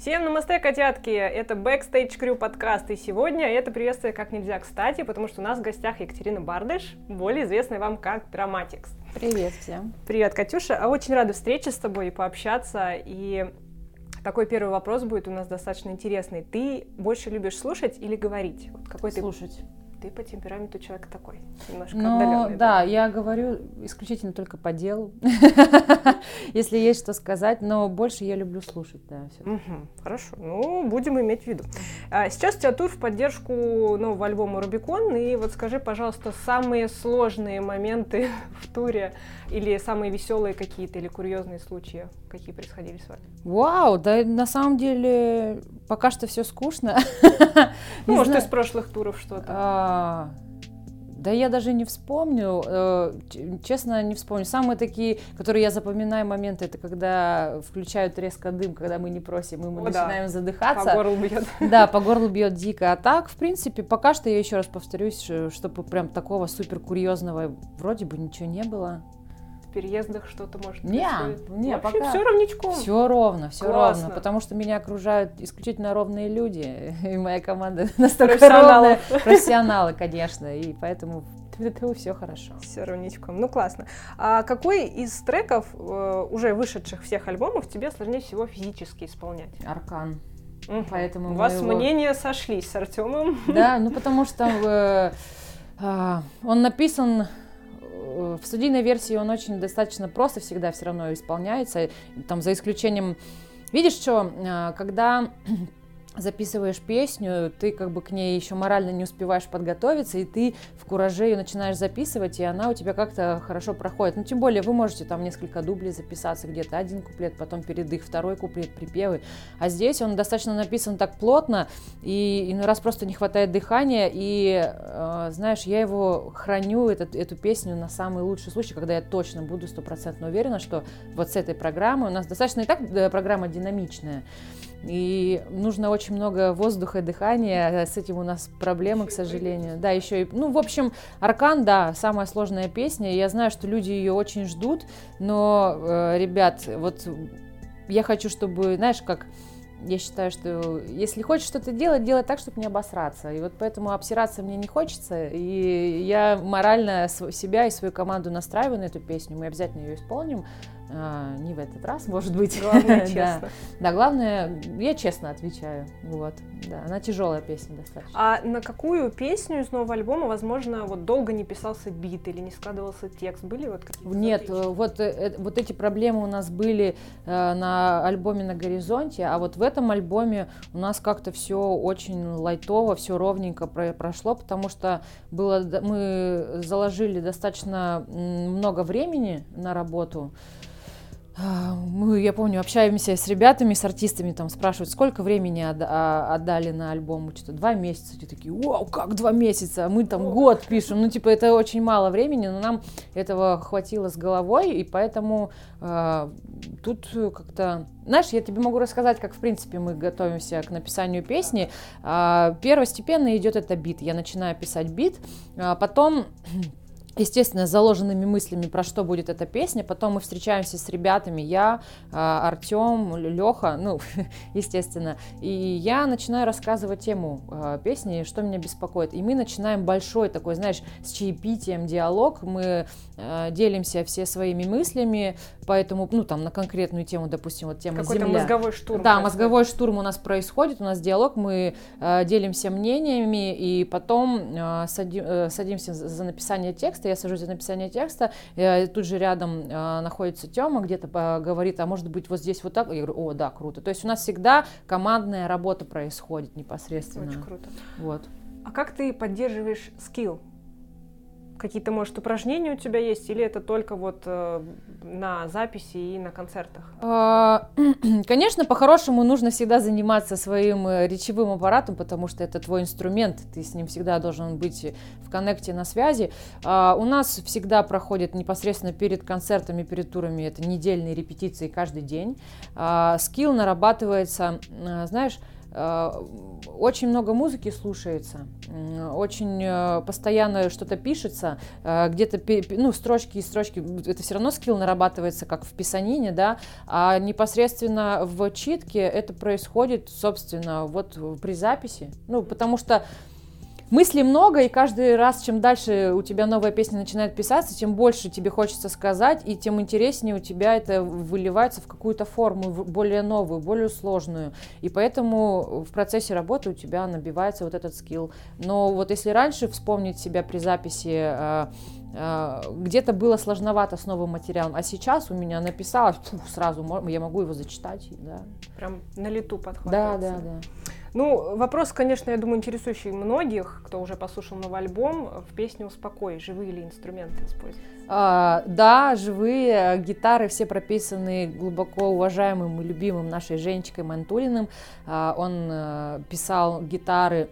Всем намасте, котятки! Это Backstage Crew подкаст, и сегодня это приветствие как нельзя кстати, потому что у нас в гостях Екатерина Бардыш, более известная вам как Dramatics. Привет всем! Привет, Катюша! Очень рада встрече с тобой и пообщаться, и такой первый вопрос будет у нас достаточно интересный. Ты больше любишь слушать или говорить? Вот какой слушать. Ты по темпераменту человек такой, немножко отдаленный. Да, я говорю исключительно только по делу, если есть что сказать, но больше я люблю слушать, да. Хорошо, ну, будем иметь в виду. Сейчас у тебя тур в поддержку нового альбома «Рубикон», и вот скажи, пожалуйста, самые сложные моменты в туре, или самые веселые какие-то, или курьезные случаи, какие происходили с вами? Вау, да на самом деле пока что все скучно. Ну, может, из прошлых туров что-то. Да я даже не вспомню, честно не вспомню. Самые такие, которые я запоминаю моменты, это когда включают резко дым, когда мы не просим, и мы начинаем задыхаться. По горлу бьет. Да, по горлу бьет дико. А так, в принципе, пока что, я еще раз повторюсь, чтобы прям такого супер курьезного вроде бы ничего не было. В переездах что-то может быть? Не, вообще пока все ровничком. Все ровно, потому что меня окружают исключительно ровные люди, и моя команда настолько ровная, профессионалы, конечно, и поэтому все хорошо. Все ровничком, ну классно. А какой из треков, уже вышедших всех альбомов, тебе сложнее всего физически исполнять? Аркан. Поэтому у вас мнения сошлись с Артемом. Да, ну потому что он написан. В студийной версии он очень достаточно просто всегда все равно исполняется, там за исключением, видишь что, когда записываешь песню, ты как бы к ней еще морально не успеваешь подготовиться, и ты в кураже ее начинаешь записывать, и она у тебя как-то хорошо проходит. Ну, тем более, вы можете там несколько дублей записаться, где-то один куплет, потом передых, второй куплет, припевы. А здесь он достаточно написан так плотно, и иной раз просто не хватает дыхания, и, знаешь, я его храню, эту песню на самый лучший случай, когда я точно буду 100% уверена, что вот с этой программой, у нас достаточно и так программа динамичная, и нужно очень много воздуха и дыхания, с этим у нас проблемы, к сожалению. Да, еще и, ну, в общем, Аркан, да, самая сложная песня, я знаю, что люди ее очень ждут, но, ребят, вот я хочу, чтобы, знаешь, как... Я считаю, что если хочешь что-то делать, делай так, чтобы не обосраться. И вот поэтому обсираться мне не хочется. И я морально себя и свою команду настраиваю на эту песню. Мы обязательно ее исполним. Не в этот раз, может быть. Главное, честно. Да, главное, я честно отвечаю. Вот. Да, она тяжелая песня достаточно. А на какую песню из нового альбома, возможно, вот долго не писался бит или не складывался текст? Были вот какие-то? Нет, вот эти проблемы у нас были на альбоме «На горизонте», а вот в этом альбоме у нас как-то все очень лайтово, все ровненько прошло, потому что мы заложили достаточно много времени на работу. Мы, я помню, общаемся с ребятами, с артистами, там спрашивают, сколько времени отдали на альбом, мы что-то 2 месяца, те такие, вау, как 2 месяца, мы там год пишем, ну типа это очень мало времени, но нам этого хватило с головой, и поэтому тут как-то, знаешь, я тебе могу рассказать, как в принципе мы готовимся к написанию песни. Первостепенно идет это бит, я начинаю писать бит, потом... Естественно, с заложенными мыслями, про что будет эта песня. Потом мы встречаемся с ребятами, я, Артем, Леха, ну, естественно. И я начинаю рассказывать тему песни, что меня беспокоит. И мы начинаем большой такой, знаешь, с чаепитием диалог. Мы делимся все своими мыслями, поэтому, ну, там, на конкретную тему, допустим, вот тема какой-то земля. Мозговой штурм. Да, мозговой штурм у нас происходит, у нас диалог, мы делимся мнениями, и потом садимся за написание текста. Я сажусь за написание текста, тут же рядом находится Тёма, где-то говорит, а может быть вот здесь вот так? Я говорю, о, да, круто. То есть у нас всегда командная работа происходит непосредственно. Очень круто. Вот. А как ты поддерживаешь скилл? Какие-то, может, упражнения у тебя есть, или это только вот на записи и на концертах? Конечно, по-хорошему нужно всегда заниматься своим речевым аппаратом, потому что это твой инструмент, ты с ним всегда должен быть в коннекте, на связи. У нас всегда проходит непосредственно перед концертами, перед турами, это недельные репетиции каждый день. Скилл нарабатывается, знаешь, очень много музыки слушается, очень постоянно что-то пишется, где-то строчки и строчки, это все равно скилл нарабатывается, как в писанине, да, а непосредственно в читке это происходит, собственно, вот при записи, потому что мыслей много, и каждый раз, чем дальше у тебя новая песня начинает писаться, тем больше тебе хочется сказать, и тем интереснее у тебя это выливается в какую-то форму более новую, более сложную. И поэтому в процессе работы у тебя набивается вот этот скилл. Но вот если раньше вспомнить себя при записи, где-то было сложновато с новым материалом, а сейчас у меня написалось, сразу я могу его зачитать. Да. Прям на лету подхватывается. Да. Вопрос, конечно, я думаю, интересующий многих, кто уже послушал новый альбом. В песне «Успокой» живые ли инструменты используются? Да, живые гитары, все прописаны глубоко уважаемым и любимым нашей Женечкой Мантулиным. Он писал гитары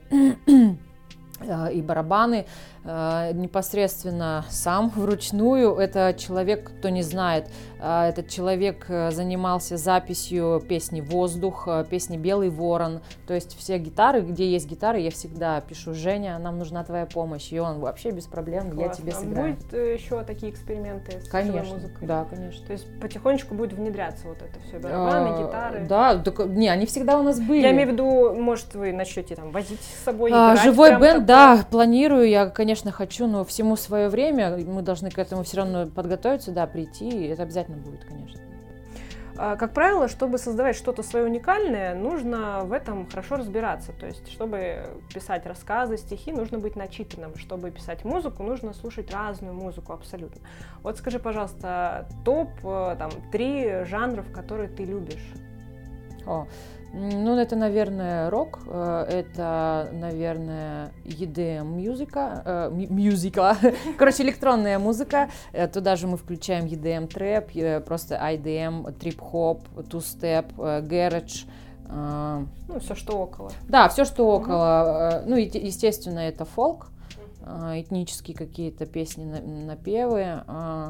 и барабаны непосредственно сам, вручную. Это человек, кто не знает, этот человек занимался записью песни «Воздух», песни «Белый ворон». То есть все гитары, где есть гитары, я всегда пишу: «Женя, нам нужна твоя помощь». И он вообще без проблем: «Я тебе сыграю». Будет еще такие эксперименты с живой музыкой? Да, конечно. То есть потихонечку будет внедряться вот это все, барабаны, гитары? Да, они всегда у нас были. Я имею в виду, может, вы начнете возить с собой, играть? Живой бенд, да, планирую, я, конечно, хочу, но всему свое время, мы должны к этому все равно подготовиться, да, прийти, и это обязательно будет, конечно. Как правило, чтобы создавать что-то свое уникальное, нужно в этом хорошо разбираться. То есть, чтобы писать рассказы, стихи, нужно быть начитанным. Чтобы писать музыку, нужно слушать разную музыку абсолютно. Вот скажи, пожалуйста, топ-3 жанров, которые ты любишь. Это, наверное, рок, это, наверное, EDM-музыка, короче, электронная музыка, туда же мы включаем EDM-трэп, просто IDM, трип-хоп, ту-степ, гараж. Все, что около. Да, все, что около. Естественно, это фолк, этнические какие-то песни, напевы.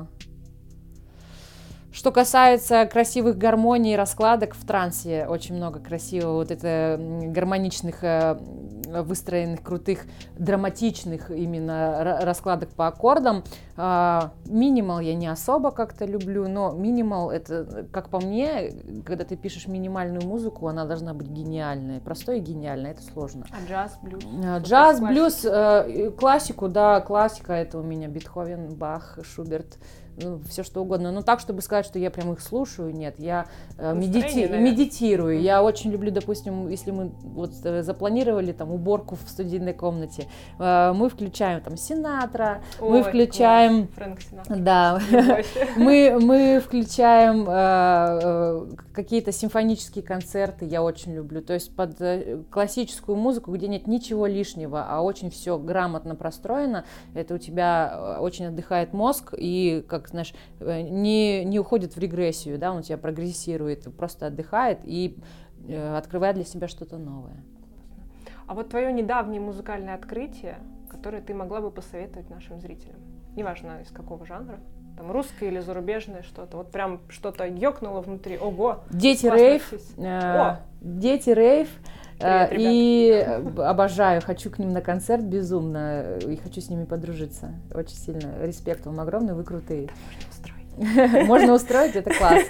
Что касается красивых гармоний и раскладок, в трансе очень много красивого, вот это гармоничных, выстроенных, крутых, драматичных именно раскладок по аккордам. Минимал я не особо как-то люблю, но минимал, это, как по мне, когда ты пишешь минимальную музыку, она должна быть гениальной. Простой и гениальной, это сложно. А джаз, блюз? Джаз, блюз, классику, да, классика, это у меня Бетховен, Бах, Шуберт. Все что угодно, но так, чтобы сказать, что я прям их слушаю, нет, я медитирую, я очень люблю, допустим, если мы запланировали уборку в студийной комнате, мы включаем Синатра, мы включаем, Фрэнк Синатра. Да, мы включаем какие-то симфонические концерты, я очень люблю, то есть под классическую музыку, где нет ничего лишнего, а очень все грамотно простроено, это у тебя очень отдыхает мозг и, как знаешь, не уходит в регрессию, да, он у тебя прогрессирует, просто отдыхает и открывает для себя что-то новое. А вот твое недавнее музыкальное открытие, которое ты могла бы посоветовать нашим зрителям, неважно из какого жанра, русское или зарубежное что-то, вот прям что-то ёкнуло внутри, ого! Дети рейв, дети рейв. Привет, и обожаю, хочу к ним на концерт безумно, и хочу с ними подружиться. Очень сильно. Респект вам огромный, вы крутые. Можно устроить, это класс.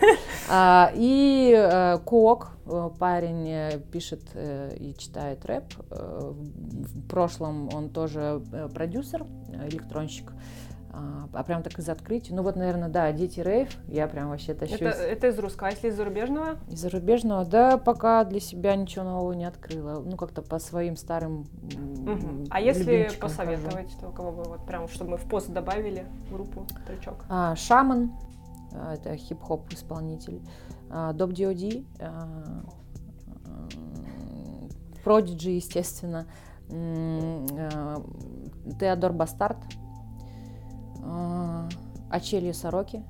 И Куок, парень, пишет и читает рэп. В прошлом он тоже продюсер, электронщик. А прям так из открытия. Наверное, да, дети рейв, я прям вообще тащусь. Это из русского, а если из зарубежного? Из зарубежного, да, пока для себя ничего нового не открыла. Как-то по своим старым А если посоветовать, то кого бы, прям, чтобы мы в пост добавили в группу тречок? Шаман, это хип-хоп исполнитель. Доп D.O.D, Продиджи, естественно. Теодор Бастард. Ачелью Сороки.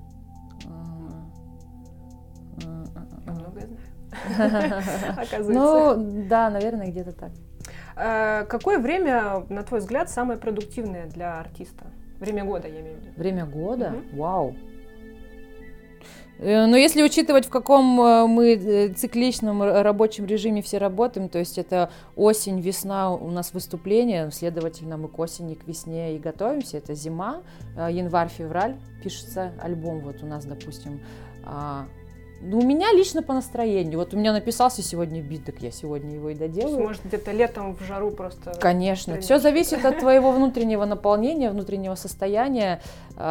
Многое знаю. Оказывается. Да, наверное, где-то так. Какое время, на твой взгляд, самое продуктивное для артиста? Время года, я имею в виду. Время года? Вау. Но если учитывать, в каком мы цикличном рабочем режиме все работаем, то есть это осень, весна у нас выступления, следовательно, мы к осени, к весне и готовимся, это зима, январь-февраль пишется альбом, вот у нас, допустим. Ну, у меня лично по настроению. Вот у меня написался сегодня бит, так я сегодня его и доделаю. Может, где-то летом в жару просто... Конечно. Все зависит от твоего внутреннего наполнения, внутреннего состояния,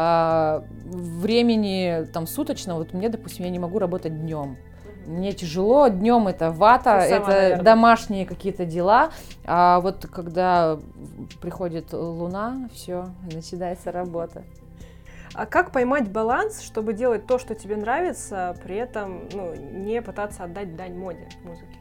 времени там суточного. Вот мне, допустим, я не могу работать днем. Мне тяжело, днем это вата, это наверное, домашние какие-то дела. А вот когда приходит луна, все, начинается работа. А как поймать баланс, чтобы делать то, что тебе нравится, при этом не пытаться отдать дань моде в музыке?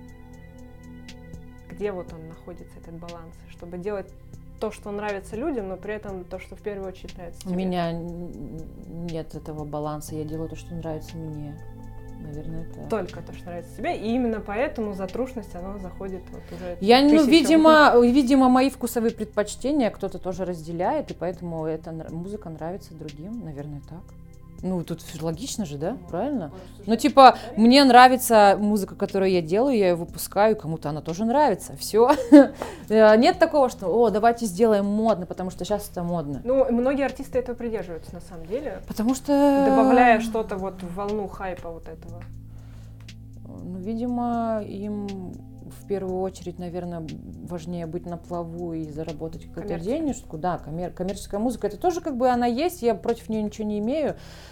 Где вот он находится, этот баланс? Чтобы делать то, что нравится людям, но при этом то, что в первую очередь нравится тебе. У меня нет этого баланса, я делаю то, что нравится мне. Наверное, это... Только то, что нравится тебе, и именно поэтому затрушность, она заходит вот уже... видимо, мои вкусовые предпочтения кто-то тоже разделяет, и поэтому эта музыка нравится другим, наверное, так. Ну, тут логично же, да? Правильно? Ну, типа, мне нравится музыка, которую я делаю, я ее выпускаю, кому-то она тоже нравится. Все. Нет такого, что, давайте сделаем модно, потому что сейчас это модно. Ну, многие артисты этого придерживаются, на самом деле. Потому что... Добавляя что-то вот в волну хайпа вот этого. Ну, видимо, им в первую очередь, наверное, важнее быть на плаву и заработать какую-то денежку. Да, коммерческая музыка, это тоже как бы она есть, я против нее ничего не имею.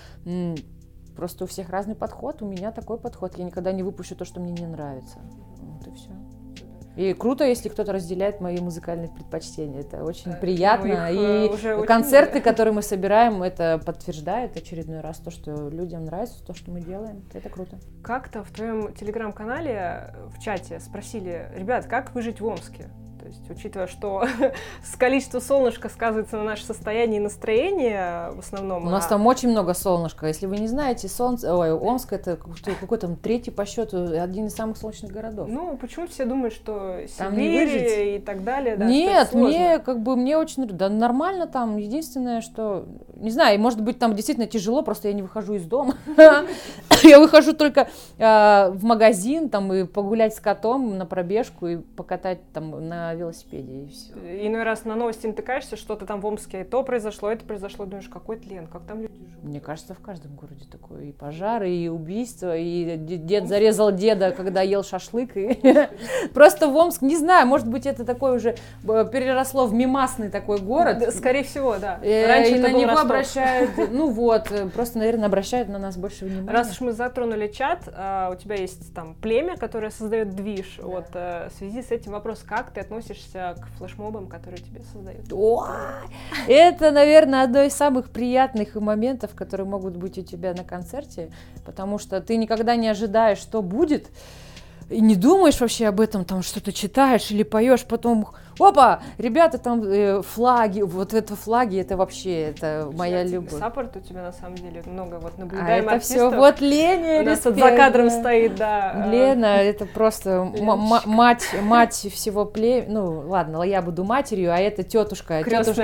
Просто у всех разный подход, у меня такой подход. Я никогда не выпущу то, что мне не нравится. Вот и все. И круто, если кто-то разделяет мои музыкальные предпочтения. Это очень приятно. И концерты, которые мы собираем, это подтверждает очередной раз то, что людям нравится, то, что мы делаем. Это круто. Как-то в твоем телеграм-канале в чате спросили: ребят, как выжить в Омске? То есть, учитывая, что количество солнышка сказывается на наше состояние и настроение в основном. У нас там очень много солнышка. Если вы не знаете, Омск это какой-то третий по счету, один из самых солнечных городов. Ну, почему все думают, что там не выжить Сибирь и так далее? Да, нет, мне очень нормально там. Единственное, что, не знаю, может быть, там действительно тяжело, просто я не выхожу из дома. Я выхожу только в магазин, там, и погулять с котом на пробежку, и покатать там на велосипеде, и все. Иной раз на новости натыкаешься, что-то там в Омске, это произошло, думаешь, какой тлен, как там люди живут. Мне кажется, в каждом городе такое. И пожары, и убийства, и дед зарезал деда, когда ел шашлык. Просто в Омск, не знаю, может быть, это такое уже переросло в мемасный такой город. Скорее всего, да. Раньше на него обращают, просто, наверное, обращают на нас больше внимания. Раз уж мы затронули чат, у тебя есть там племя, которое создает движ. Да. Вот в связи с этим вопрос, как ты относишься к флешмобам, которые тебе создают? Это, наверное, одно из самых приятных моментов, которые могут быть у тебя на концерте, потому что ты никогда не ожидаешь, что будет, и не думаешь вообще об этом, там что-то читаешь или поешь, потом, опа, ребята, там флаги, вот это флаги, это вообще, это моя любовь. Саппорт у тебя на самом деле много, вот наблюдаем это артистов. все, вот Леня, у нас за кадром стоит, да. Лена, это просто мать всего племени, ну ладно, я буду матерью, а это тетушка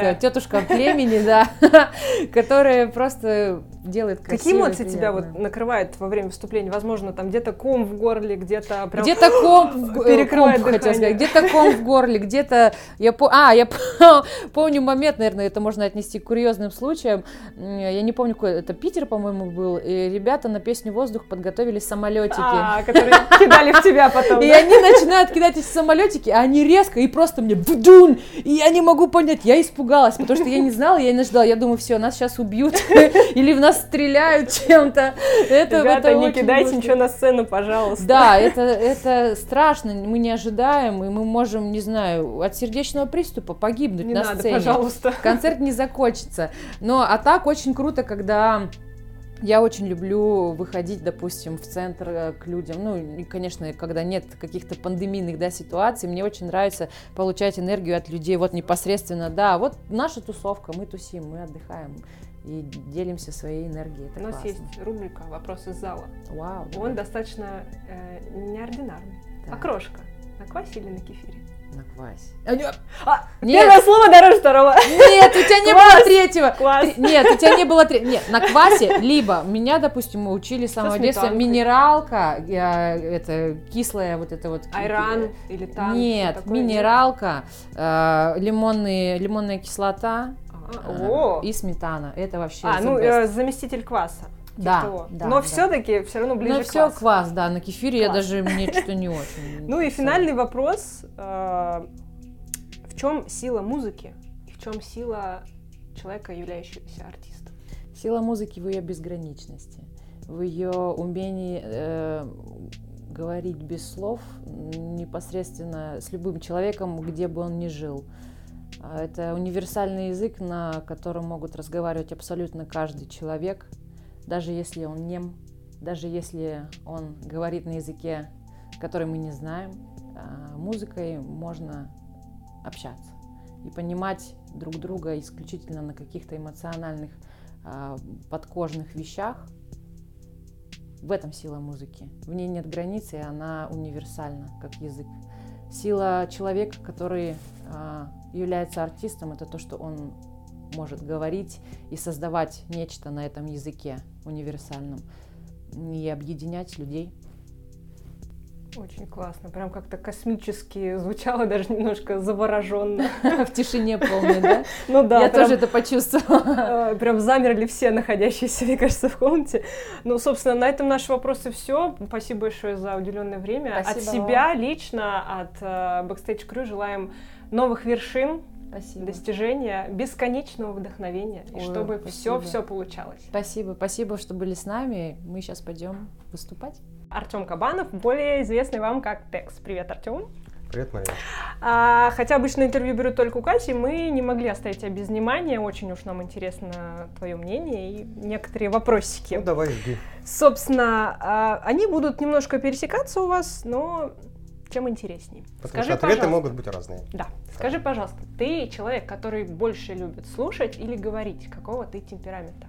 племени, да, которая просто делает красиво. Какие эмоции тебя вот накрывают во время выступления? Возможно, там где-то ком в горле, где-то прям... Где-то комп, хотел сказать, где-то ком в горле, где-то... Я помню момент, наверное, это можно отнести к курьезным случаям. Я не помню, какой это, Питер, по-моему, был. И ребята на песню «Воздух» подготовили самолетики. Которые кидали в тебя потом. И они начинают кидать эти самолетики, а они резко, и просто мне бдун. И я не могу понять, я испугалась, потому что я не знала, я не ждала. Я думаю, все, нас сейчас убьют или в нас стреляют чем-то. Ребята, не кидайте ничего на сцену, пожалуйста. Да, это страшно, мы не ожидаем, и мы можем, не знаю, от сердечного приступа погибнуть на сцене. Пожалуйста. Концерт не закончится. А так очень круто, когда... Я очень люблю выходить, допустим, в центр к людям. Ну, и, конечно, когда нет каких-то пандемийных, ситуаций, мне очень нравится получать энергию от людей вот непосредственно. Да, вот наша тусовка, мы тусим, мы отдыхаем и делимся своей энергией. Это У нас классно. есть рубрика «Вопрос из зала». Вау. Он достаточно неординарный. Да. Окрошка. На квасе или на кефире? На квасе. Нет. Первое слово дороже второго. Нет, у тебя не было третьего. Класс. Нет, у тебя не было третьего. Нет, на квасе, либо меня, допустим, мы учили с самого детства, минералка, это кислая вот это вот. Айран или там. Нет, минералка, лимонная кислота и сметана. Это вообще заместитель кваса. Да. Но все-таки все равно ближе к квасу. Но все квас, да, на кефире мне что-то не очень. Ну и финальный вопрос. В чем сила музыки и в чем сила человека, являющегося артистом? Сила музыки в ее безграничности, в ее умении говорить без слов непосредственно с любым человеком, где бы он ни жил. Это универсальный язык, на котором могут разговаривать абсолютно каждый человек, даже если он нем, даже если он говорит на языке, который мы не знаем. Музыкой можно общаться и понимать друг друга исключительно на каких-то эмоциональных, подкожных вещах. В этом сила музыки. В ней нет границ, и она универсальна, как язык. Сила человека, который является артистом, это то, что он может говорить и создавать нечто на этом языке универсальном и объединять людей. Очень классно, прям как-то космически звучало, даже немножко завороженно. В тишине полной, да? Ну да. Я тоже это почувствовала. Прям замерли все находящиеся, мне кажется, в комнате. Ну, собственно, на этом наши вопросы все. Спасибо большое за уделенное время. От себя лично, от Backstage Crew желаем новых вершин, достижения, бесконечного вдохновения, и чтобы все получалось. Спасибо, что были с нами. Мы сейчас пойдем выступать. Артем Кабанов, более известный вам как Текс. Привет, Артем. Привет, Мария. Хотя обычно интервью берут только у Кати, мы не могли оставить тебя без внимания. Очень уж нам интересно твое мнение и некоторые вопросики. Ну, давай, жди. Собственно, они будут немножко пересекаться у вас, но тем интереснее. Потому что ответы могут быть разные. Да. Скажи, пожалуйста, ты человек, который больше любит слушать или говорить? Какого ты темперамента?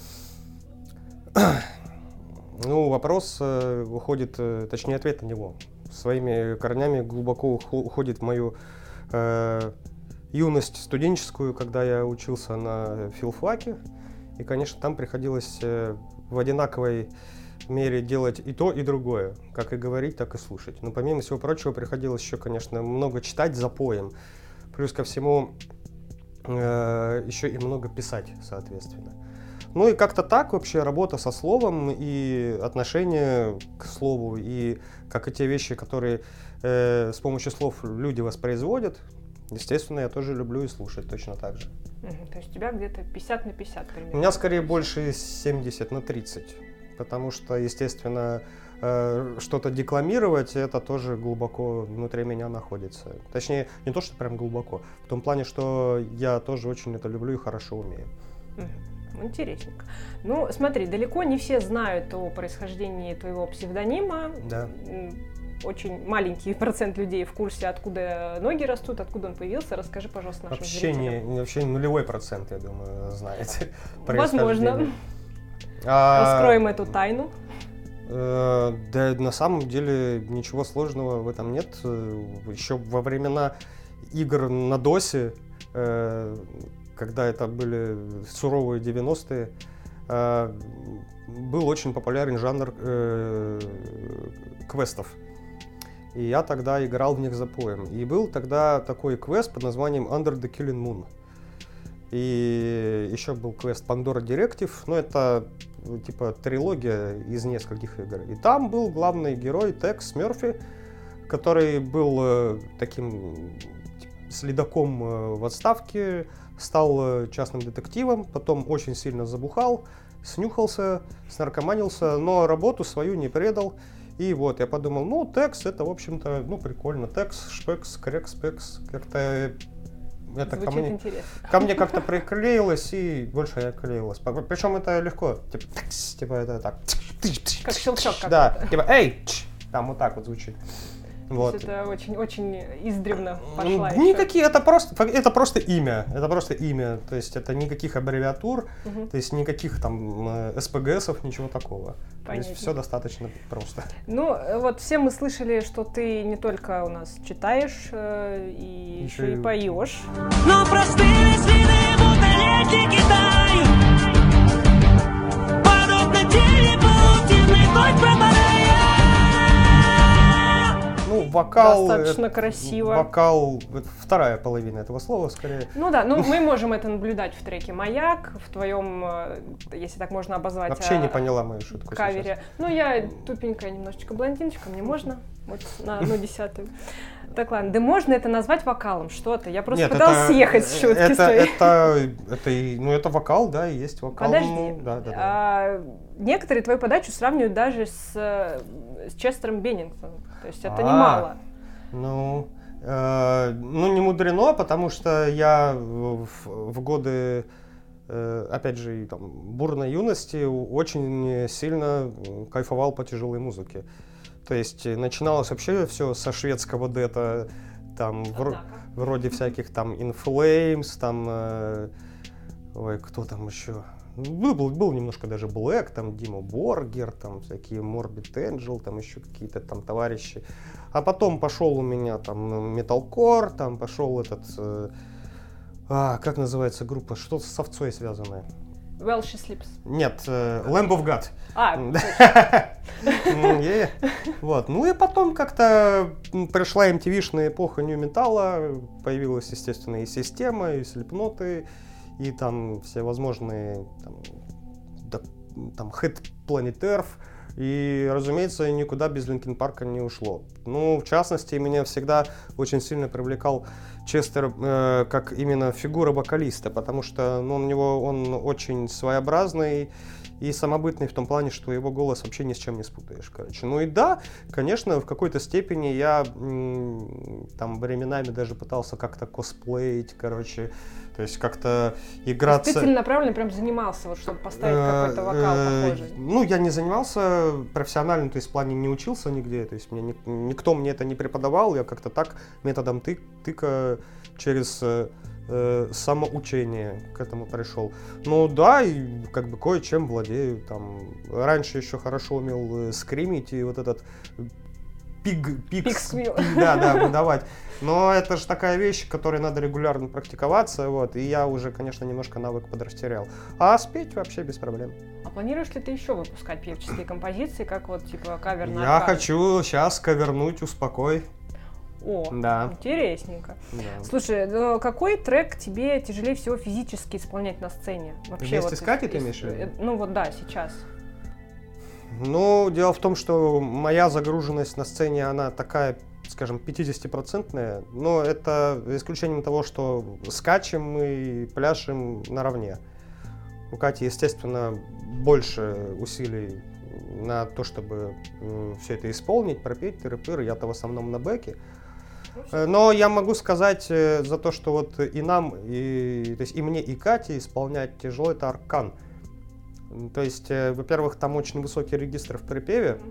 Ну, вопрос уходит, точнее, ответ на него. Своими корнями глубоко уходит в мою юность студенческую, когда я учился на филфаке. И, конечно, там приходилось в одинаковой мере делать и то, и другое. Как и говорить, так и слушать. Но помимо всего прочего, приходилось еще, конечно, много читать запоем. Плюс ко всему, еще и много писать, соответственно. Ну и как-то так вообще работа со словом и отношение к слову, и как и те вещи, которые с помощью слов люди воспроизводят, естественно, я тоже люблю и слушать точно так же. То есть у тебя где-то 50 на 50 примерно? У меня скорее больше 70 на 30, потому что, естественно, что-то декламировать, это тоже глубоко внутри меня находится. Точнее, не то, что прям глубоко, в том плане, что я тоже очень это люблю и хорошо умею. Интересненько. Ну, смотри, далеко не все знают о происхождении твоего псевдонима. Да. Очень маленький процент людей в курсе, откуда ноги растут, откуда он появился. Расскажи, пожалуйста, нашим зрителям. Вообще нулевой процент, я думаю, знаете. Возможно. Раскроем эту тайну. Да, на самом деле ничего сложного в этом нет. Еще во времена игр на досе, когда это были суровые 90-е, был очень популярен жанр квестов. И я тогда играл в них запоем. И был тогда такой квест под названием Under the Killing Moon. И еще был квест Pandora Directive, но это типа трилогия из нескольких игр. И там был главный герой Текс Мерфи, который был таким следаком в отставке, стал частным детективом, потом очень сильно забухал, снюхался, снаркоманился, но работу свою не предал. И вот я подумал, ну, Текс это, в общем-то, ну, прикольно. Текс, шпекс, крекс, пекс, как-то это ко мне как-то приклеилось, и больше я клеилась. Причем это легко, типа это так. Как щелчок какой-то. Да, типа эй, там вот так вот звучит. Вот. То есть это очень издревно пошла Никакие, это просто имя. Это просто имя. То есть это никаких аббревиатур, то есть никаких там СПГСов, ничего такого. То есть все достаточно просто. Ну, вот все мы слышали, что ты не только у нас читаешь, и еще и поешь. Но простые свины будто Китаю. Подобно теле паутины вновь пропадая. Ну, вокал... Достаточно красиво. Вокал, вторая половина этого слова, скорее. Ну да, ну мы можем это наблюдать в треке «Маяк», в твоем, если так можно обозвать, вообще не поняла мою шутку кавере. сейчас. Ну, я тупенькая немножечко блондиночка, мне можно вот на 1/10. Так, ладно, да можно это назвать вокалом, что-то? Я просто пыталась съехать с шутки своей. Это вокал, да, и есть вокал. Подожди. Да. Некоторые твою подачу сравнивают даже с Честером Беннингтоном. То есть это немало. Не мудрено, потому что я в годы, опять же, там, бурной юности очень сильно кайфовал по тяжелой музыке. То есть начиналось вообще все со шведского дэта, там, вроде всяких там In Flames, там, кто там еще? Был немножко даже Black, там Дима Боргер, там всякие Morbid Angel, там еще какие-то там товарищи. А потом пошел у меня там металкор, там пошел этот, как называется группа, что-то с овцой связанное. Welsh Sleeps. Нет, Lamb of God. Вот. Ну и потом как-то пришла MTV-шная эпоха нью-металла, появилась, естественно, и система, и слепноты, и там все возможные там Head Planet Earth, и, разумеется, никуда без Линкин Парка не ушло. Ну, в частности, меня всегда очень сильно привлекал Честер как именно фигура вокалиста, потому что он очень своеобразный и самобытный в том плане, что его голос вообще ни с чем не спутаешь, короче. Ну и да, конечно, в какой-то степени я там временами даже пытался как-то косплеить, короче, то есть как-то играться... Ты целенаправленно прям занимался, вот, чтобы поставить какой-то вокал похожий? Ну, я не занимался профессионально, то есть в плане не учился нигде, то есть никто мне это не преподавал, я как-то так методом тыка через самоучение к этому пришел. Ну да, и как бы кое-чем владею. Там, раньше еще хорошо умел скримить и вот этот пикс выдавать. Но это же такая вещь, которой надо регулярно практиковаться, вот, и я уже, конечно, немножко навык подрастерял. А спеть вообще без проблем. А планируешь ли ты еще выпускать певческие композиции, как вот типа кавер на Я хочу сейчас кавернуть «Успокой». О, да. Интересненько. Да. Слушай, ну какой трек тебе тяжелее всего физически исполнять на сцене? Вообще, вместе с Катей ты имеешь в виду? Ну вот да, сейчас. Ну, дело в том, что моя загруженность на сцене, она такая, скажем, 50%, но это за исключением того, что скачем мы и пляшем наравне. У Кати, естественно, больше усилий на то, чтобы все это исполнить, пропеть, тыры-пыры, я-то в основном на бэке. Но я могу сказать за то, что вот и нам, то есть и мне, и Кате исполнять тяжело, это аркан. То есть, во-первых, там очень высокий регистр в припеве.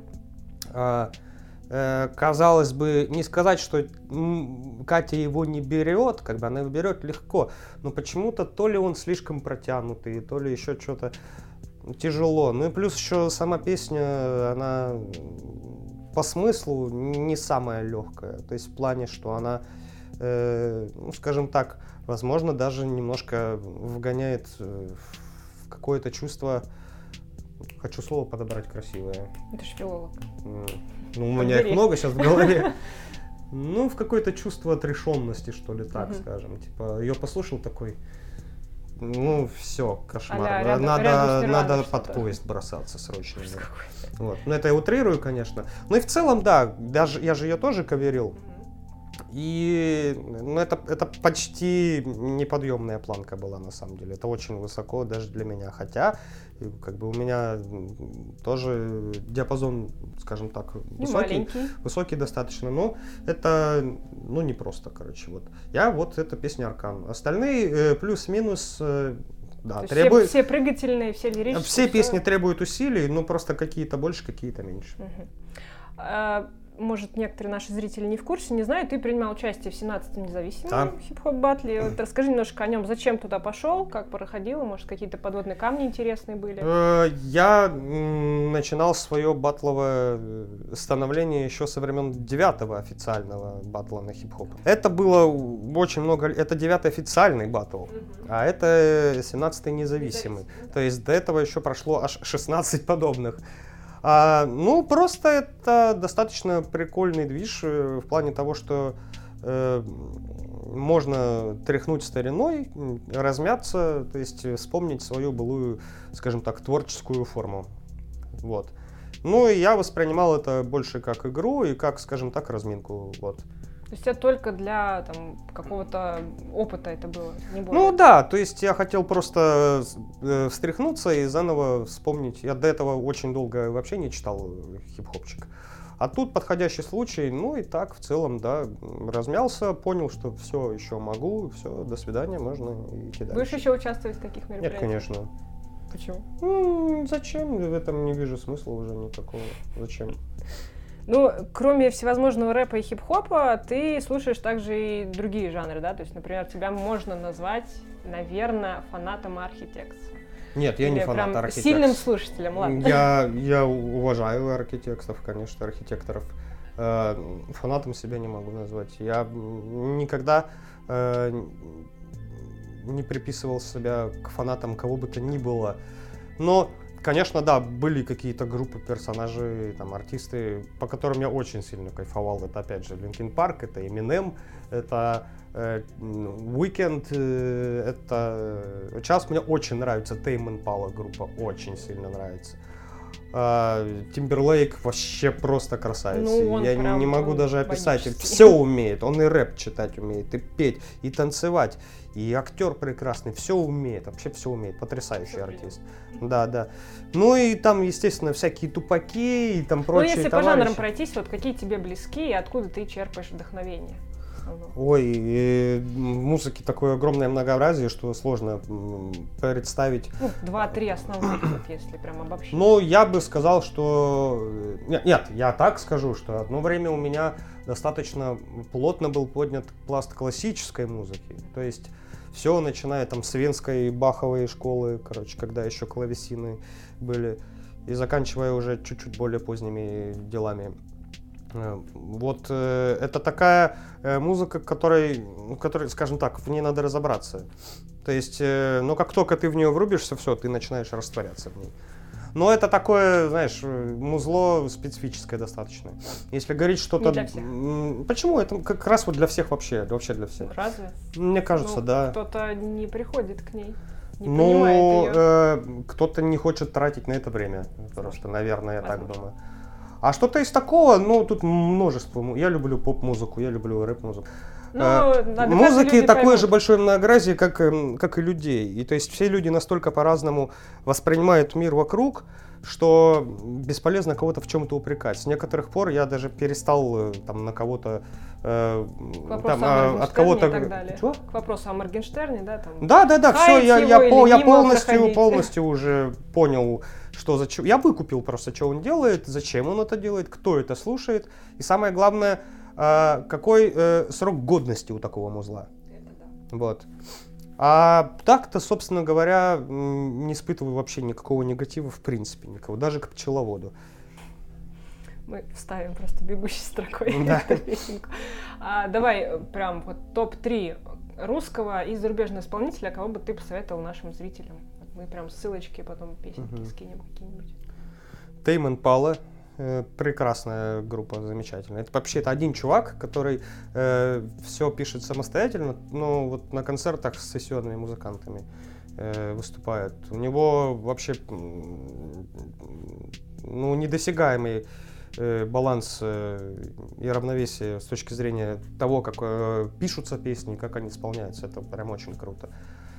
Казалось бы, не сказать, что Катя его не берет, как бы она его берет легко, но почему-то то ли он слишком протянутый, то ли еще что-то тяжело. Ну и плюс еще сама песня, она по смыслу не самая легкая. То есть в плане, что она, ну, скажем так, возможно, даже немножко вгоняет в какое-то чувство, хочу слово подобрать красивое. Это ж филолог. Ну, у меня их много сейчас в голове. Ну, в какое-то чувство отрешенности, что ли, так скажем. Типа, ее послушал такой, ну, все, кошмар. Надо под поезд бросаться срочно. Вот. Ну, это я утрирую, конечно. Ну и в целом, да, даже я же ее тоже каверил. И это почти неподъемная планка была, на самом деле. Это очень высоко даже для меня. Хотя, как бы у меня тоже диапазон, скажем так, высокий достаточно. Но это, ну, не просто, короче. Вот. Я вот эта песня «Аркан». Остальные плюс-минус... Да, требует... все прыгательные, все лирические. Все песни требуют усилий, но просто какие-то больше, какие-то меньше. может, некоторые наши зрители не в курсе, не знают, ты принимал участие в 17-м независимом Да. хип-хоп батле. Вот расскажи немножко о нем, зачем туда пошел, как проходило, может, какие-то подводные камни интересные были. Я начинал свое батловое становление еще со времен 9-го официального батла на хип-хоп. Это было очень много, это 9-й официальный батл, а это 17-й независимый. То есть до этого еще прошло аж 16 подобных. Ну, просто это достаточно прикольный движ в плане того, что можно тряхнуть стариной, размяться, то есть вспомнить свою былую, скажем так, творческую форму. Вот. Ну, и я воспринимал это больше как игру и как, скажем так, разминку. Вот. То есть это только для там, какого-то опыта это было, не более? Ну да, то есть я хотел просто встряхнуться и заново вспомнить. Я до этого очень долго вообще не читал хип-хопчик. А тут подходящий случай, ну и так в целом, да, размялся, понял, что все еще могу, все, до свидания, можно идти дальше. Будешь еще участвовать в таких мероприятиях? Нет, конечно. Почему? Зачем? В этом не вижу смысла уже никакого. Зачем? Ну, кроме всевозможного рэпа и хип-хопа, ты слушаешь также и другие жанры, да? То есть, например, тебя можно назвать, наверное, фанатом Architects. Нет, я Или не фанат прям Architects. сильным слушателем, ладно. Я уважаю архитекторов, конечно, архитекторов. Фанатом себя не могу назвать. Я никогда не приписывал себя к фанатам кого бы то ни было. Но, конечно, да, были какие-то группы персонажей, там, артисты, по которым я очень сильно кайфовал. Это, опять же, Linkin Park, это Eminem, это Weeknd, это... Сейчас мне очень нравится Tame Impala группа, очень сильно нравится. Timberlake вообще просто красавец. Ну, он я прям, не могу он даже описать. богический. Все умеет. Он и рэп читать умеет, и петь, и танцевать, и актер прекрасный. Все умеет, вообще все умеет. Потрясающий артист. Да, да. Ну и там, естественно, всякие тупаки и там Ну, прочие если по товарищи. жанрам пройтись, вот какие тебе близки и откуда ты черпаешь вдохновение? Ой, музыки такое огромное многообразие, что сложно представить. Ну, 2-3 основных, вот, если прям обобщить. Ну, я бы сказал, что... Нет, я так скажу, что одно время у меня достаточно плотно был поднят пласт классической музыки. То есть все, начиная там с венской баховой школы, короче, когда еще клавесины были, и заканчивая уже чуть-чуть более поздними делами. Вот это такая музыка, которой, скажем так, в ней надо разобраться. То есть, но как только ты в нее врубишься, все, ты начинаешь растворяться в ней. Но это такое, знаешь, музло специфическое достаточно. Если говорить что-то... Не для всех. Почему? Это как раз вот для всех вообще для всех. Разве? Мне кажется, Ну, да. Кто-то не приходит к ней, не понимает ее. Кто-то не хочет тратить на это время. Просто, наверное, я так думаю. А что-то из такого, ну, тут множество. Я люблю поп-музыку, я люблю рэп-музыку. Музыки такое же большое многообразие, как и людей. И то есть все люди настолько по-разному воспринимают мир вокруг, что бесполезно кого-то в чем-то упрекать. С некоторых пор я даже перестал там на кого-то от кого-то и так далее. Чего? К вопросу о Моргенштерне, да? Там, Да, все, я полностью полностью уже понял, что зачем. Я выкупил просто, что он делает, зачем он это делает, кто это слушает. И самое главное, какой срок годности у такого музла. Это да. Вот. А так-то, собственно говоря, не испытываю вообще никакого негатива в принципе, никого, даже к пчеловоду. Мы вставим просто бегущей строкой Да. эту песенку. Давай прям вот топ-3 русского и зарубежного исполнителя, кого бы ты посоветовал нашим зрителям. Вот мы прям ссылочки потом песенки скинем какие-нибудь. Tame Impala. Прекрасная группа, замечательная. Это вообще один чувак, который все пишет самостоятельно, но вот на концертах с сессионными музыкантами выступает. У него вообще недосягаемый баланс и равновесие с точки зрения того, как пишутся песни, как они исполняются. Это прям очень круто.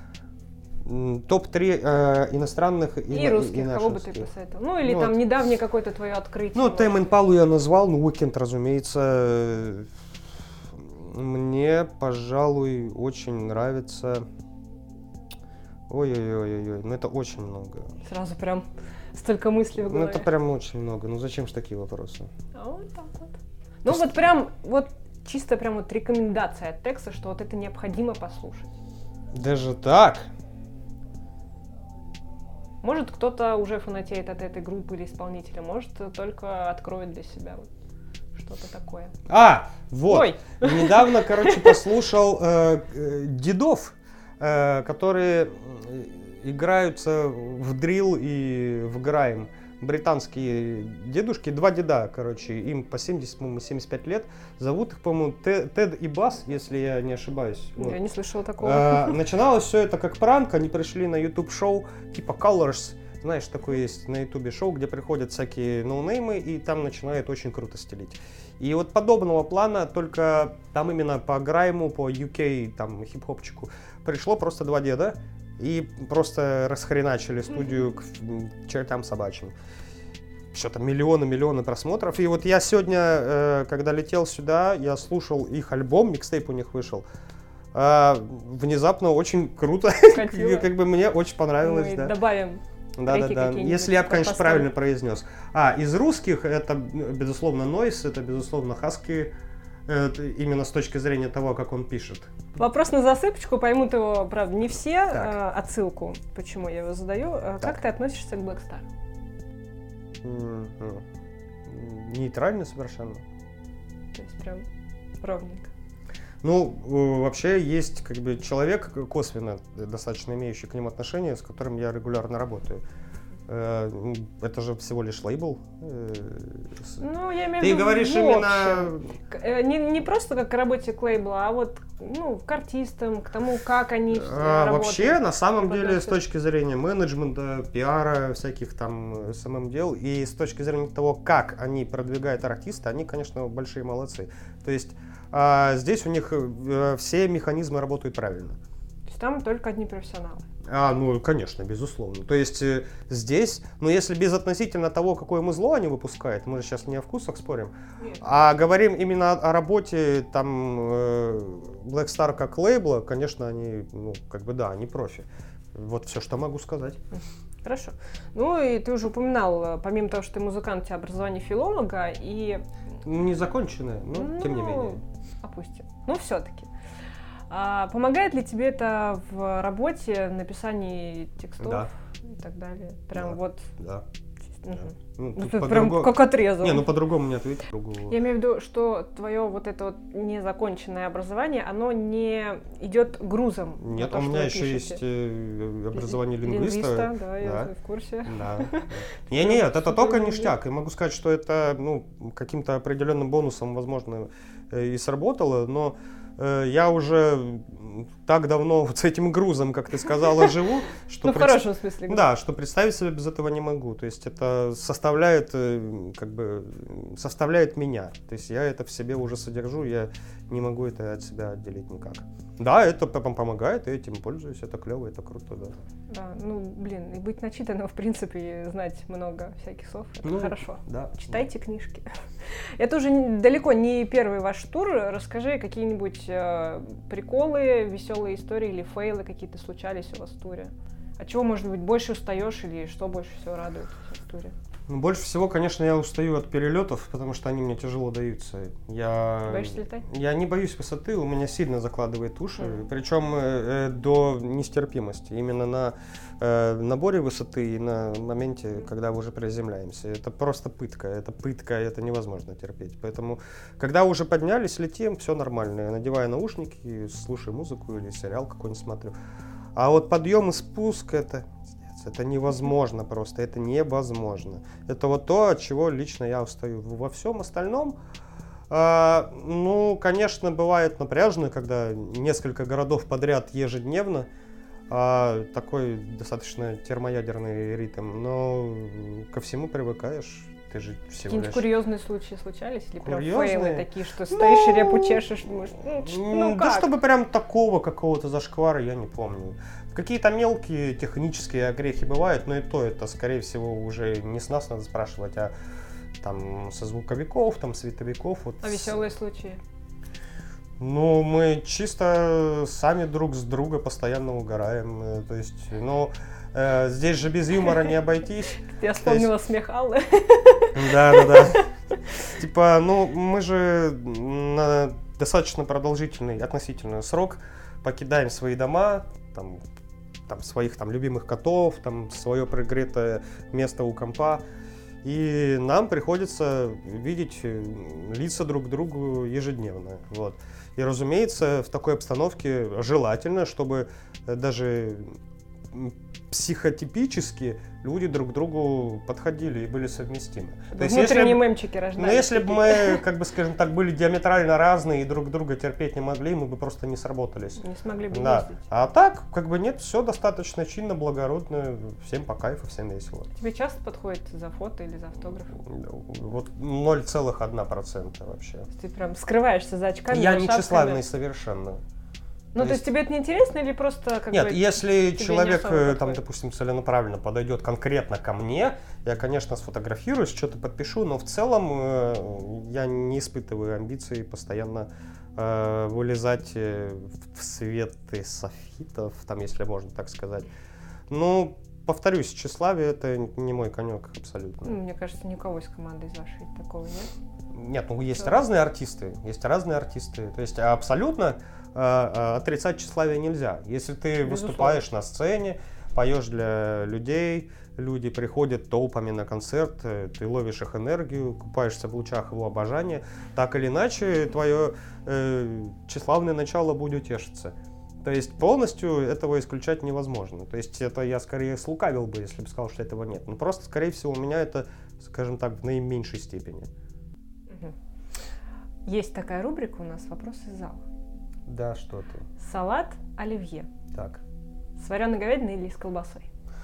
Топ-3 иностранных и русских, кого бы ты посоветовал? Ну, или там недавнее какое-то твое открытие. Ну, Tame Impala я назвал, Weeknd, разумеется. Мне, пожалуй, очень нравится... Ой-ой-ой, ну это очень много. Сразу прям столько мыслей в голове. Ну, это прям очень много. Ну, зачем же такие вопросы? А вот так вот. Ну вот прям, вот чисто прям вот рекомендация от текста, что вот это необходимо послушать. Даже так? Может, кто-то уже фанатеет от этой группы или исполнителя, может, только откроет для себя вот что-то такое. Вот. Ой. Недавно, короче, послушал дедов, которые играются в дрил и в грайм. Британские дедушки, 2 деда, короче, им по 70, по-моему, 75 лет. Зовут их, по-моему, Тед и Бас, если я не ошибаюсь. Вот. Я не слышала такого. Начиналось все это как пранк, они пришли на YouTube-шоу типа Colors. Знаешь, такое есть на YouTube шоу, где приходят всякие ноунеймы, и там начинают очень круто стелить. И вот подобного плана, только там именно по грайму, по UK, там, хип-хопчику, пришло просто 2 деда, и просто расхреначили студию к чертям собачьим. Что-то миллионы просмотров. И вот я сегодня, когда летел сюда, я слушал их альбом, микстейп у них вышел. Внезапно очень круто. Как бы мне очень понравилось. Мы да. добавим. Да. Если я, конечно, правильно произнес. Из русских это, безусловно, Нойс, это, безусловно, Хаски. Именно с точки зрения того, как он пишет. Вопрос на засыпочку, поймут его, правда, не все. Отсылку, почему я его задаю. Как ты относишься к Black Star? Нейтрально совершенно. То есть прям ровненько. Ну, вообще есть как бы человек, косвенно достаточно имеющий к ним отношение, с которым я регулярно работаю. Это же всего лишь лейбл. Ну, я имею в Ты виду, говоришь в именно... общем. Не просто как к работе к лейблу, а вот к артистам, к тому, как они работают. Вообще, на самом деле, с точки зрения менеджмента, пиара, всяких там СММ дел, и с точки зрения того, как они продвигают артиста, они, конечно, большие молодцы. То есть здесь у них все механизмы работают правильно. То есть там только одни профессионалы. Ну, конечно, безусловно. То есть здесь, если безотносительно того, какое музло они выпускают, мы же сейчас не о вкусах спорим, а говорим именно о работе там Black Star как лейбла, конечно, они, они профи. Вот все, что могу сказать. Хорошо. Ну и ты уже упоминал, помимо того, что ты музыкант, у тебя образование филолога и... Не законченное, но тем не менее. Опустим. Все-таки. Помогает ли тебе это в работе, написании текстов и так далее? Прям вот. Да. Ты прям как отрезал. По-другому не ответить. Я имею в виду, что твое вот это вот незаконченное образование, оно не идет грузом. Нет, у меня еще есть образование лингвиста. Да, я в курсе. Нет, это только ништяк. И могу сказать, что это каким-то определенным бонусом, возможно, и сработало, но я уже так давно вот с этим грузом, как ты сказала, живу, что в хорошем смысле. Да, что представить себе без этого не могу. То есть это составляет меня. То есть я это в себе уже содержу, я не могу это от себя отделить никак. Да, это помогает, я этим пользуюсь, это клево, это круто, да. Да, и быть начитанным, в принципе, и знать много всяких слов, это хорошо. Да. Читайте книжки. Это уже далеко не первый ваш тур. Расскажи какие-нибудь приколы, веселые истории или фейлы какие-то случались у вас в туре. От чего, может быть, больше устаешь или что больше всего радует в туре? Больше всего, конечно, я устаю от перелетов, потому что они мне тяжело даются. Боишься летать? Я не боюсь высоты, у меня сильно закладывает уши, причем до нестерпимости. Именно на наборе высоты и на моменте, когда мы уже приземляемся. Это просто пытка, это невозможно терпеть. Поэтому, когда уже поднялись, летим, все нормально. Я надеваю наушники, слушаю музыку или сериал какой-нибудь смотрю. А вот подъем и спуск это невозможно просто, это невозможно. Это вот то, от чего лично я устаю. Во всем остальном, конечно, бывает напряжно, когда несколько городов подряд ежедневно, такой достаточно термоядерный ритм, но ко всему привыкаешь. Ты же всего Какие-нибудь лишь... курьезные случаи случались? Или прям Курьезные? фейлы такие, что стоишь и репу чешешь, думаешь, Да как? чтобы прям такого какого-то зашквара я не помню. Какие-то мелкие технические огрехи бывают, но и то это, скорее всего, уже не с нас надо спрашивать, а там со звуковиков, там световиков. Вот. А веселые случаи? Мы чисто сами друг с друга постоянно угораем. То есть, здесь же без юмора не обойтись. Я вспомнила смех Аллы. Да. Типа, ну, мы же на достаточно продолжительный относительно срок покидаем свои дома, там своих там любимых котов, там свое прогретое место у компа. И нам приходится видеть лица друг к другу ежедневно. Вот. И, разумеется, в такой обстановке желательно, чтобы даже психотипически люди друг к другу подходили и были совместимы. То есть, Внутренние мемчики ну, рождались. если бы мы, как бы, скажем так, были диаметрально разные и друг друга терпеть не могли, мы бы просто не сработались. Не смогли бы Да. ездить. А так, как бы нет, все достаточно чинно, благородно, всем по кайфу, всем весело. Тебе часто подходит за фото или за автограф? Вот 0,1% вообще. Ты прям скрываешься за очками, Я за не шапками. тщеславный совершенно. Ну, то есть тебе это не интересно или просто как Нет, бы если тебе не человек, особо там, подходит? допустим, целенаправленно подойдет конкретно ко мне, я, конечно, сфотографируюсь, что-то подпишу, но в целом я не испытываю амбиций постоянно вылезать в светы софитов, там, если можно так сказать. Ну, повторюсь, тщеславие — это не мой конек абсолютно. Ну, мне кажется, никого из команды из вашей такого нет. Нет, ну есть Да. разные артисты, То есть абсолютно отрицать тщеславие нельзя. Если ты Безусловно. выступаешь на сцене, поешь для людей, люди приходят толпами на концерт, ты ловишь их энергию, купаешься в лучах его обожания, так или иначе твое тщеславное начало будет тешиться. То есть полностью этого исключать невозможно. То есть это я скорее слукавил бы, если бы сказал, что этого нет. Но просто, скорее всего, у меня это, скажем так, в наименьшей степени. Мгм. Есть такая рубрика у нас «Вопрос из зала». Да, что ты. Салат оливье. Так. С вареной говядиной или с колбасой?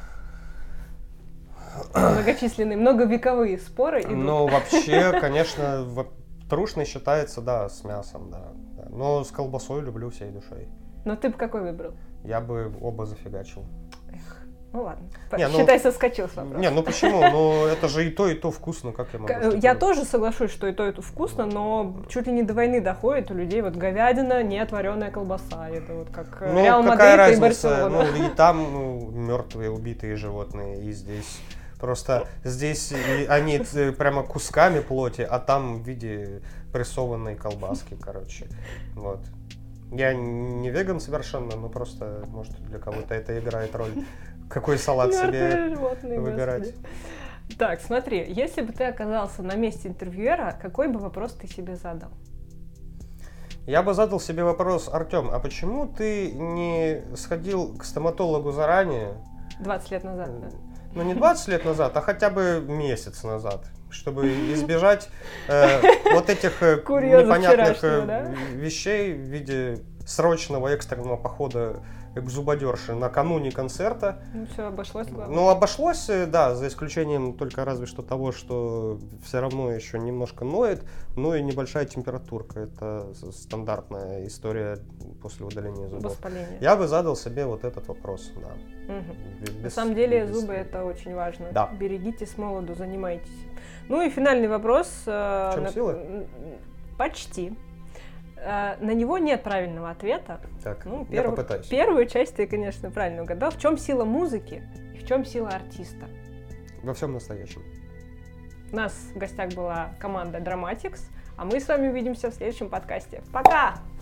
Многочисленные, многовековые споры идут. Ну, вообще, конечно, трушный считается, да, с мясом, да. Но с колбасой люблю всей душой. Но ты бы какой выбрал? Я бы оба зафигачил. Эх, ну ладно. Не, ну- Считай, соскочил с вопроса. Не, ну почему? Ну, это же и то вкусно, как я могу что-то Я говорить? тоже соглашусь, что и то вкусно, но чуть ли не до войны доходит у людей вот говядина, нет вареная колбаса. Это вот как Ну, Реал какая Мадрид и разница? Барселона. Ну, и там мертвые, убитые животные, и здесь. Просто здесь они прямо кусками плоти, а там в виде прессованной колбаски, короче. Вот. Я не веган совершенно, но просто, может, для кого-то это играет роль. Какой салат Мертвые себе животные, выбирать. господи. Так, смотри, если бы ты оказался на месте интервьюера, какой бы вопрос ты себе задал? Я бы задал себе вопрос: Артем, а почему ты не сходил к стоматологу заранее? 20 лет назад, да? Ну, не 20 лет назад, а хотя бы месяц назад, чтобы избежать вот этих Курьеза непонятных вчерашнего, да? вещей в виде срочного экстренного похода к зубодерше накануне концерта. Ну все, обошлось, главное. Ну, обошлось, да, за исключением только разве что того, что все равно еще немножко ноет, ну и небольшая температурка. Это стандартная история после удаления зубов. Воспаление. Я бы задал себе вот этот вопрос, да. Мгм. На Без- самом деле без- зубы это очень важно. Да. Берегите с молоду, занимайтесь. Ну и финальный вопрос. В чем сила? Почти. На него нет правильного ответа. Так, Ну, я попытаюсь. первую часть ты, конечно, правильно угадал. В чем сила музыки и в чем сила артиста? Во всем настоящем. У нас в гостях была команда Dramatics, а мы с вами увидимся в следующем подкасте. Пока!